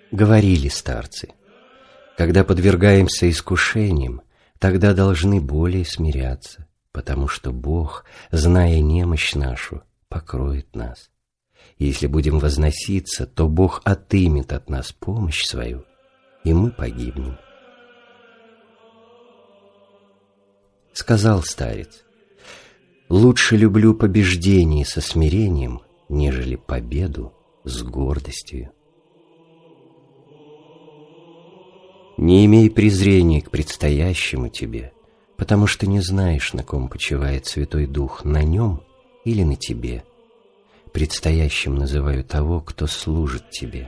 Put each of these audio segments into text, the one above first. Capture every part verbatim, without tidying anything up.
Говорили старцы: когда подвергаемся искушениям, тогда должны более смиряться, потому что Бог, зная немощь нашу, покроет нас. Если будем возноситься, то Бог отымет от нас помощь свою, и мы погибнем. Сказал старец: лучше люблю побеждение со смирением, нежели победу с гордостью. Не имей презрения к предстоящему тебе, потому что не знаешь, на ком почивает Святой Дух, на нем или на тебе. Предстоящим называю того, кто служит тебе.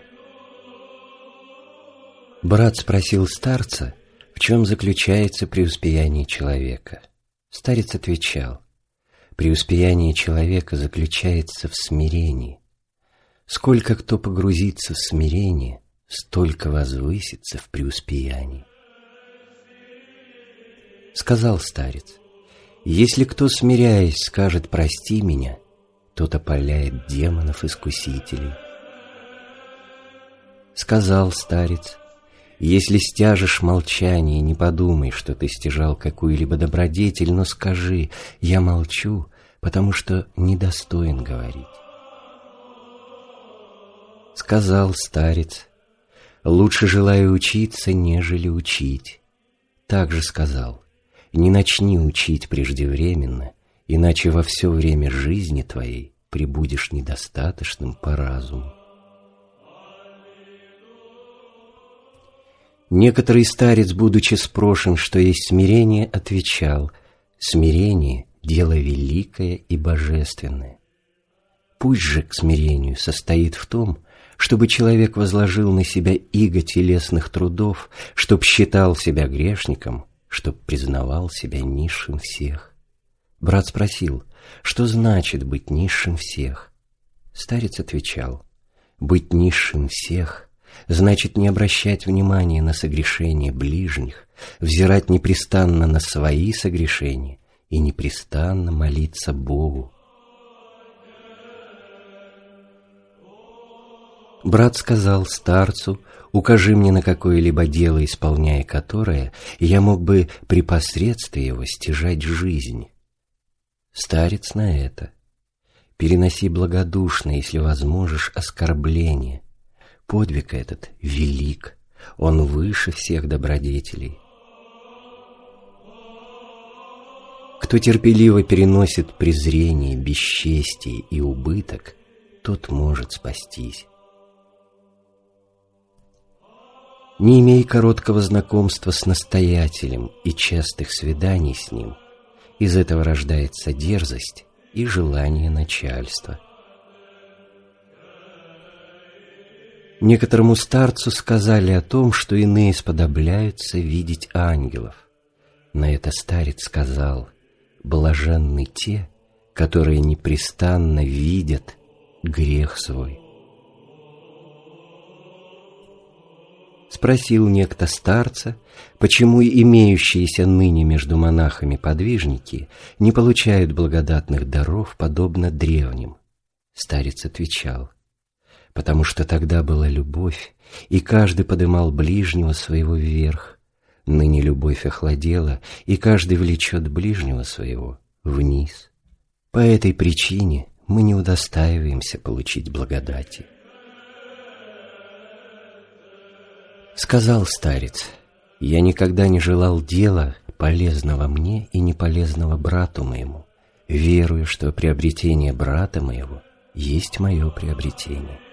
Брат спросил старца, в чем заключается преуспеяние человека. Старец отвечал: преуспеяние человека заключается в смирении. Сколько кто погрузится в смирение, столько возвысится в преуспеянии. Сказал старец: если кто, смиряясь, скажет «прости меня», тот опаляет демонов-искусителей. Сказал старец: если стяжешь молчание, не подумай, что ты стяжал какую-либо добродетель, но скажи: я молчу, потому что недостоин говорить. Сказал старец: лучше желаю учиться, нежели учить. Также сказал: не начни учить преждевременно, иначе во все время жизни твоей пребудешь недостаточным по разуму. Некоторый старец, будучи спрошен, что есть смирение, отвечал: смирение – дело великое и божественное. Путь же к смирению состоит в том, чтобы человек возложил на себя иго телесных трудов, чтоб считал себя грешником, чтоб признавал себя низшим всех. Брат спросил: что значит быть низшим всех? Старец отвечал: быть низшим всех значит не обращать внимания на согрешения ближних, взирать непрестанно на свои согрешения и непрестанно молиться Богу. Брат сказал старцу: укажи мне на какое-либо дело, исполняя которое, я мог бы при посредстве его стяжать жизнь. Старец на это: переноси благодушно, если возможешь, оскорбление. Подвиг этот велик, он выше всех добродетелей. Кто терпеливо переносит презрение, бесчестие и убыток, тот может спастись. Не имей короткого знакомства с настоятелем и частых свиданий с ним. Из этого рождается дерзость и желание начальства. Некоторому старцу сказали о том, что иные сподобляются видеть ангелов. На это старец сказал: блаженны те, которые непрестанно видят грех свой. Спросил некто старца, почему имеющиеся ныне между монахами подвижники не получают благодатных даров, подобно древним. Старец отвечал: потому что тогда была любовь, и каждый подымал ближнего своего вверх. Ныне любовь охладела, и каждый влечет ближнего своего вниз. По этой причине мы не удостаиваемся получить благодати. Сказал старец: я никогда не желал дела, полезного мне и не полезного брату моему, веруя, что приобретение брата моего есть мое приобретение.